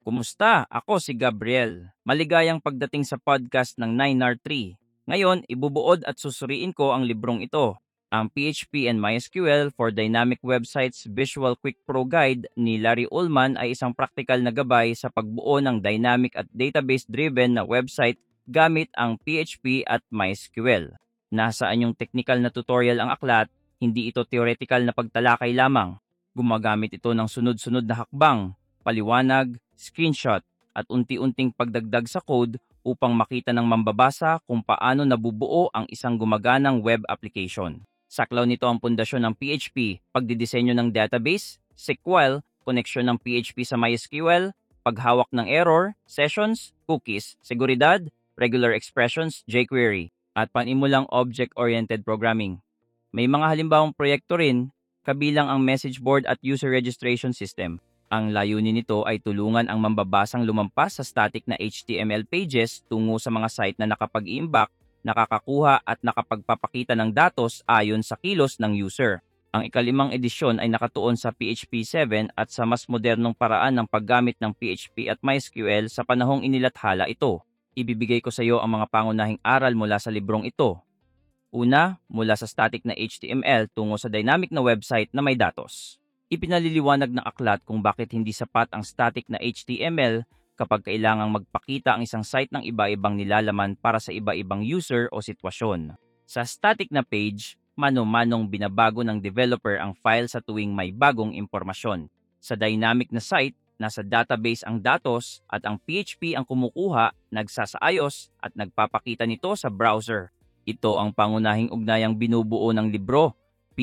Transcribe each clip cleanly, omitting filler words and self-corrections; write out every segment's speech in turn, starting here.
Kumusta? Ako si Gabriel. Maligayang pagdating sa podcast ng 9R3. Ngayon, ibubuod at susuriin ko ang librong ito, ang PHP and MySQL for Dynamic Websites Visual Quick Pro Guide ni Larry Ullman ay isang praktikal na gabay sa pagbuo ng dynamic at database-driven na website gamit ang PHP at MySQL. Nasaan yung technical na tutorial ang aklat, hindi ito theoretical na pagtalakay lamang. Gumagamit ito ng sunod-sunod na hakbang, paliwanag, screenshot at unti-unting pagdagdag sa code upang makita ng mambabasa kung paano nabubuo ang isang gumaganang web application. Saklaw nito ang pundasyon ng PHP, pagdidisenyo ng database, SQL, koneksyon ng PHP sa MySQL, paghawak ng error, sessions, cookies, seguridad, regular expressions, jQuery, at panimulang object-oriented programming. May mga halimbawang proyekto rin, kabilang ang message board at user registration system. Ang layunin nito ay tulungan ang mambabasang lumampas sa static na HTML pages tungo sa mga site na nakapag-iimbak, nakakakuha at nakapagpapakita ng datos ayon sa kilos ng user. Ang ikalimang edisyon ay nakatuon sa PHP 7 at sa mas modernong paraan ng paggamit ng PHP at MySQL sa panahong inilathala ito. Ibibigay ko sa iyo ang mga pangunahing aral mula sa librong ito. Una, mula sa static na HTML tungo sa dynamic na website na may datos. Ipinaliliwanag ng aklat kung bakit hindi sapat ang static na HTML kapag kailangang magpakita ang isang site ng iba-ibang nilalaman para sa iba-ibang user o sitwasyon. Sa static na page, mano-manong binabago ng developer ang file sa tuwing may bagong impormasyon. Sa dynamic na site, nasa database ang datos at ang PHP ang kumukuha, nagsasaayos at nagpapakita nito sa browser. Ito ang pangunahing ugnayang binubuo ng libro.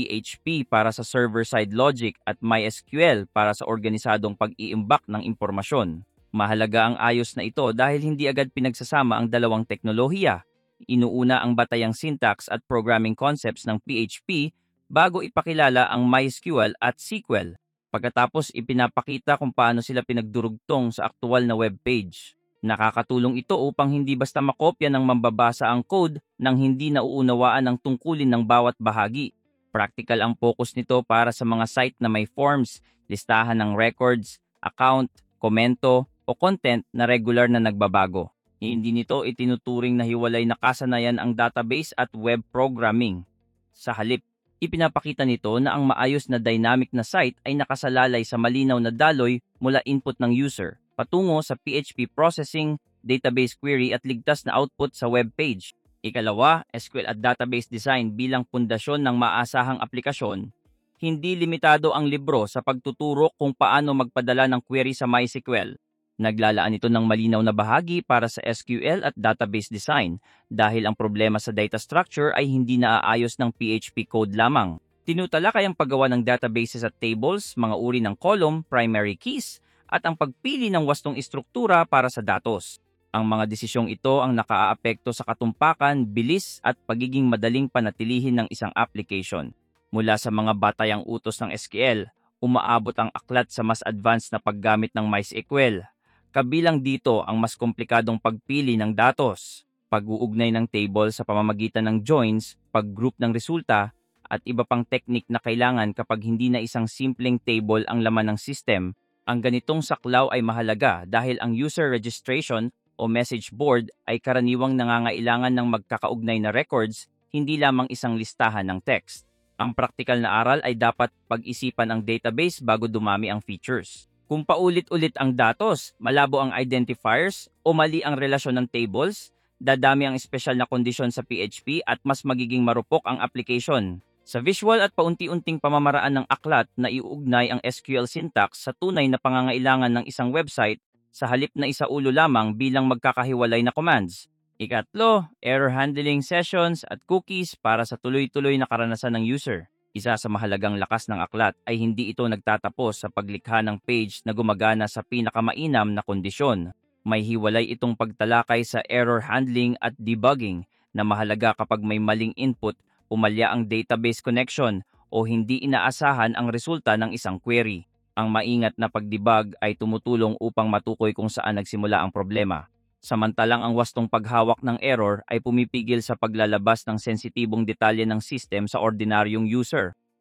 PHP para sa server-side logic at MySQL para sa organisadong pag-iimbak ng impormasyon. Mahalaga ang ayos na ito dahil hindi agad pinagsasama ang dalawang teknolohiya. Inuuna ang batayang syntax at programming concepts ng PHP bago ipakilala ang MySQL at SQL. Pagkatapos ipinapakita kung paano sila pinagdurugtong sa aktual na web page. Nakakatulong ito upang hindi basta makopya ng mambabasa ang code nang hindi nauunawaan ang tungkulin ng bawat bahagi. Practical ang focus nito para sa mga site na may forms, listahan ng records, account, komento, o content na regular na nagbabago. Hindi nito itinuturing na hiwalay na kasanayan ang database at web programming. Sa halip, ipinapakita nito na ang maayos na dynamic na site ay nakasalalay sa malinaw na daloy mula input ng user, patungo sa PHP processing, database query at ligtas na output sa web page. Ikalawa, SQL at database design bilang pundasyon ng maasahang aplikasyon. Hindi limitado ang libro sa pagtuturo kung paano magpadala ng query sa MySQL. Naglalaan ito ng malinaw na bahagi para sa SQL at database design dahil ang problema sa data structure ay hindi naaayos ng PHP code lamang. Tinutalakay ang paggawa ng databases at tables, mga uri ng column, primary keys, at ang pagpili ng wastong istruktura para sa datos. Ang mga desisyong ito ang nakaaapekto sa katumpakan, bilis at pagiging madaling panatilihin ng isang application. Mula sa mga batayang utos ng SQL, umaabot ang aklat sa mas advanced na paggamit ng MySQL. Kabilang dito ang mas komplikadong pagpili ng datos, pag-uugnay ng table sa pamamagitan ng joins, pag-group ng resulta, at iba pang teknik na kailangan kapag hindi na isang simpleng table ang laman ng system. Ang ganitong saklaw ay mahalaga dahil ang user registration o message board ay karaniwang nangangailangan ng magkakaugnay na records, hindi lamang isang listahan ng text. Ang praktikal na aral ay dapat pag-isipan ang database bago dumami ang features. Kung paulit-ulit ang datos, malabo ang identifiers o mali ang relasyon ng tables, dadami ang espesyal na kondisyon sa PHP at mas magiging marupok ang application. Sa visual at paunti-unting pamamaraan ng aklat na iuugnay ang SQL syntax sa tunay na pangangailangan ng isang website, sa halip na isaulo lamang bilang magkakahiwalay na commands. Ikatlo, error handling sessions at cookies para sa tuloy-tuloy na karanasan ng user. Isa sa mahalagang lakas ng aklat ay hindi ito nagtatapos sa paglikha ng page na gumagana sa pinakamainam na kondisyon. May hiwalay itong pagtalakay sa error handling at debugging na mahalaga kapag may maling input, umalya ang database connection o hindi inaasahan ang resulta ng isang query. Ang maingat na pagdebug ay tumutulong upang matukoy kung saan nagsimula ang problema. Samantalang ang wastong paghawak ng error ay pumipigil sa paglalabas ng sensitibong detalye ng system sa ordinaryong user.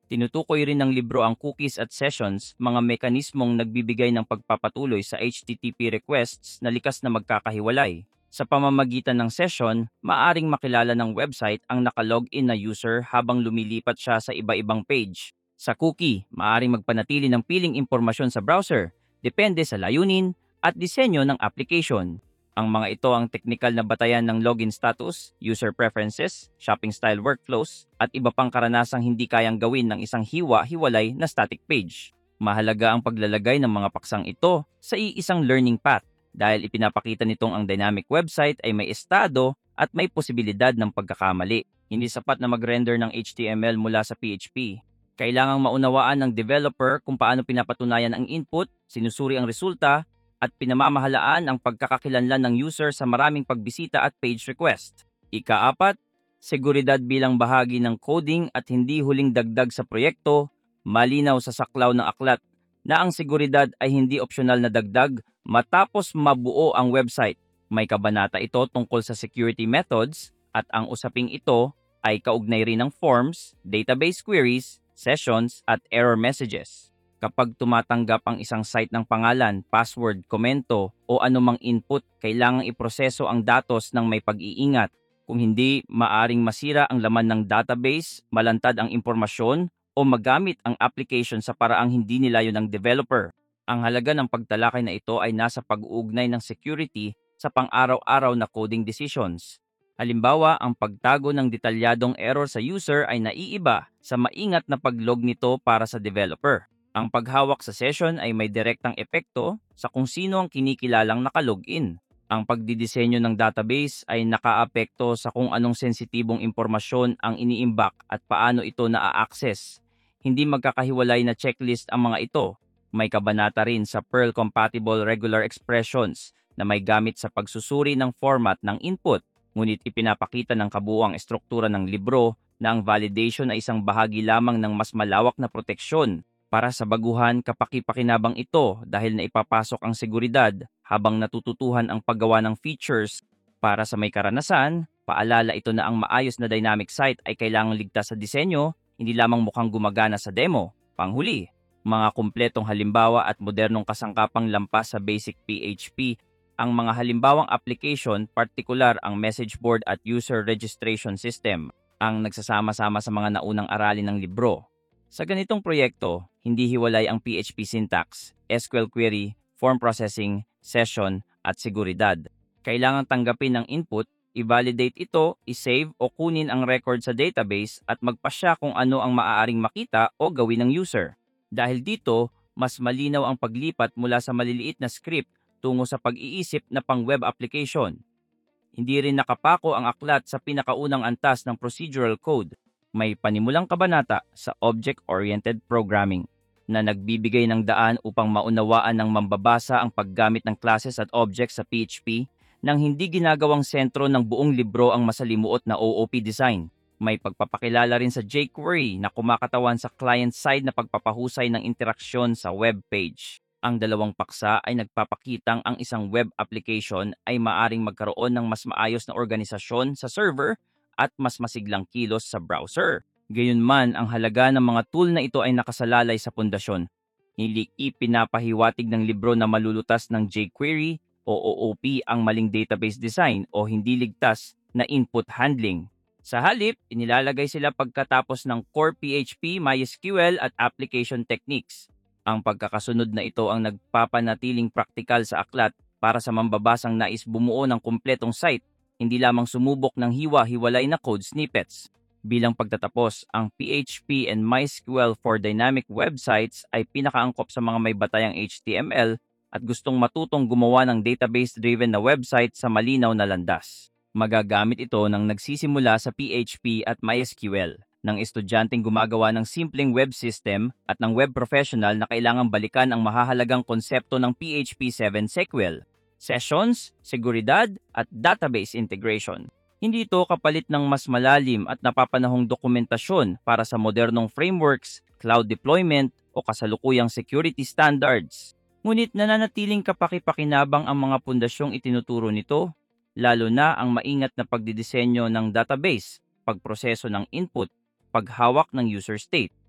Tinutukoy rin ng libro ang cookies at sessions, mga mekanismong nagbibigay ng pagpapatuloy sa HTTP requests na likas na magkakahiwalay. Sa pamamagitan ng session, maaring makilala ng website ang nakalogin na user habang lumilipat siya sa iba-ibang page. Sa cookie, maaring magpanatili ng piling impormasyon sa browser, depende sa layunin at disenyo ng application. Ang mga ito ang teknikal na batayan ng login status, user preferences, shopping style workflows, at iba pang karanasang hindi kayang gawin ng isang hiwa-hiwalay na static page. Mahalaga ang paglalagay ng mga paksang ito sa iisang learning path dahil ipinapakita nitong ang dynamic website ay may estado at may posibilidad ng pagkakamali. Hindi sapat na mag-render ng HTML mula sa PHP. Kailangang maunawaan ng developer kung paano pinapatunayan ang input, sinusuri ang resulta, at pinamamahalaan ang pagkakakilanlan ng user sa maraming pagbisita at page request. Ika-4, seguridad bilang bahagi ng coding at hindi huling dagdag sa proyekto, malinaw sa saklaw ng aklat na ang seguridad ay hindi opsyonal na dagdag matapos mabuo ang website. May kabanata ito tungkol sa security methods at ang usaping ito ay kaugnay rin ng forms, database queries, sessions at error messages. Kapag tumatanggap ang isang site ng pangalan, password, komento o anumang input, kailangang iproseso ang datos ng may pag-iingat. Kung hindi, maaring masira ang laman ng database, malantad ang impormasyon, o magamit ang application sa paraang hindi nilayon ng developer. Ang halaga ng pagtalakay na ito ay nasa pag-uugnay ng security sa pang-araw-araw na coding decisions. Halimbawa, ang pagtago ng detalyadong error sa user ay naiiba sa maingat na paglog nito para sa developer. Ang paghawak sa session ay may direktang epekto sa kung sino ang kinikilalang nakalogin. Ang pagdidisenyo ng database ay nakaapekto sa kung anong sensitibong impormasyon ang iniimbak at paano ito naa-access. Hindi magkakahiwalay na checklist ang mga ito. May kabanata rin sa Perl-compatible regular expressions na may gamit sa pagsusuri ng format ng input. Ngunit ipinapakita ng kabuuang estruktura ng libro na ang validation ay isang bahagi lamang ng mas malawak na proteksyon. Para sa baguhan, kapaki-pakinabang ito dahil naipapasok ang seguridad habang natututuhan ang paggawa ng features. Para sa may karanasan, paalala ito na ang maayos na dynamic site ay kailangang ligtas sa disenyo, hindi lamang mukhang gumagana sa demo. Panghuli, mga kumpletong halimbawa at modernong kasangkapang lampas sa basic PHP. Ang mga halimbawang application, partikular ang message board at user registration system, ang nagsasama-sama sa mga naunang aralin ng libro. Sa ganitong proyekto, hindi hiwalay ang PHP syntax, SQL query, form processing, session, at seguridad. Kailangang tanggapin ang input, i-validate ito, i-save o kunin ang record sa database at magpasya kung ano ang maaaring makita o gawin ng user. Dahil dito, mas malinaw ang paglipat mula sa maliliit na script tungo sa pag-iisip na pang-web application. Hindi rin nakapako ang aklat sa pinakaunang antas ng procedural code. May panimulang kabanata sa Object-Oriented Programming na nagbibigay ng daan upang maunawaan ng mambabasa ang paggamit ng classes at objects sa PHP nang hindi ginagawang sentro ng buong libro ang masalimuot na OOP design. May pagpapakilala rin sa jQuery na kumakatawan sa client-side na pagpapahusay ng interaksyon sa web page. Ang dalawang paksa ay nagpapakitang ang isang web application ay maaring magkaroon ng mas maayos na organisasyon sa server at mas masiglang kilos sa browser. Gayunman, ang halaga ng mga tool na ito ay nakasalalay sa pundasyon. Hindi ipinapahiwatig ng libro na malulutas ng jQuery o OOP ang maling database design o hindi ligtas na input handling. Sa halip, inilalagay sila pagkatapos ng core PHP, MySQL at application techniques. Ang pagkakasunod na ito ang nagpapanatiling praktikal sa aklat para sa mambabasang nais bumuo ng kumpletong site, hindi lamang sumubok ng hiwa-hiwalay na code snippets. Bilang pagtatapos, ang PHP and MySQL for dynamic websites ay pinakaangkop sa mga may batayang HTML at gustong matutong gumawa ng database-driven na website sa malinaw na landas. Magagamit ito nang nagsisimula sa PHP at MySQL, ng estudyanteng gumagawa ng simpleng web system at ng web professional na kailangang balikan ang mahahalagang konsepto ng PHP 7 SQL. Sessions, seguridad, at database integration. Hindi ito kapalit ng mas malalim at napapanahong dokumentasyon para sa modernong frameworks, cloud deployment, o kasalukuyang security standards. Ngunit nananatiling kapaki-pakinabang ang mga pundasyong itinuturo nito, lalo na ang maingat na pagdidisenyo ng database, pagproseso ng input, paghawak ng user state,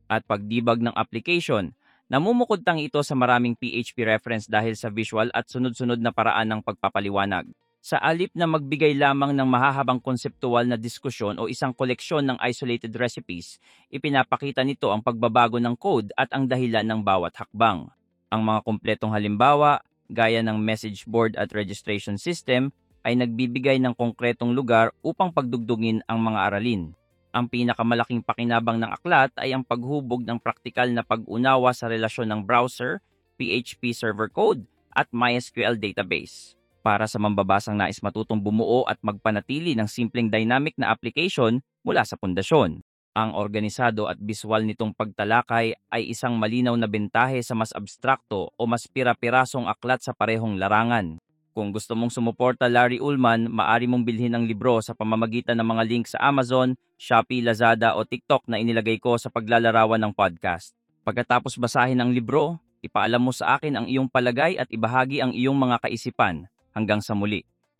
at pag-debug ng application. Namumukod ito sa maraming PHP reference dahil sa visual at sunod-sunod na paraan ng pagpapaliwanag. Sa alip na magbigay lamang ng mahahabang konseptual na diskusyon o isang koleksyon ng isolated recipes, ipinapakita nito ang pagbabago ng code at ang dahilan ng bawat hakbang. Ang mga kumpletong halimbawa, gaya ng message board at registration system, ay nagbibigay ng konkretong lugar upang pagdugtungin ang mga aralin. Ang pinakamalaking pakinabang ng aklat ay ang paghubog ng praktikal na pag-unawa sa relasyon ng browser, PHP server code, at MySQL database. Para sa mambabasang nais matutong bumuo at magpanatili ng simpleng dynamic na application mula sa pundasyon. Ang organisado at biswal nitong pagtalakay ay isang malinaw na bentahe sa mas abstrakto o mas pira-pirasong aklat sa parehong larangan. Kung gusto mong sumuporta Larry Ullman, maaari mong bilhin ang libro sa pamamagitan ng mga link sa Amazon, Shopee, Lazada o TikTok na inilagay ko sa paglalarawan ng podcast. Pagkatapos basahin ang libro, ipaalam mo sa akin ang iyong palagay at ibahagi ang iyong mga kaisipan. Hanggang sa muli.